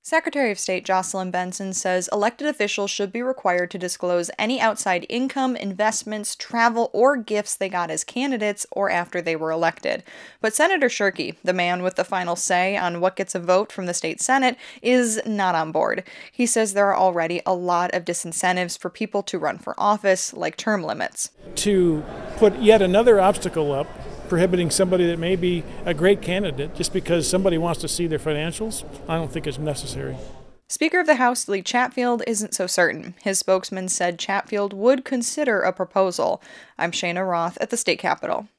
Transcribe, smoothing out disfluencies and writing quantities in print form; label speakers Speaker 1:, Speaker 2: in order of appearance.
Speaker 1: Secretary of State Jocelyn Benson says elected officials should be required to disclose any outside income, investments, travel, or gifts they got as candidates or after they were elected. But Senator Shirkey, the man with the final say on what gets a vote from the state Senate, is not on board. He says there are already a lot of disincentives for people to run for office, like term limits.
Speaker 2: To put yet another obstacle up, prohibiting somebody that may be a great candidate just because somebody wants to see their financials, I don't think it's necessary.
Speaker 1: Speaker of the House Lee Chatfield isn't so certain. His spokesman said Chatfield would consider a proposal. I'm Shayna Roth at the state capitol.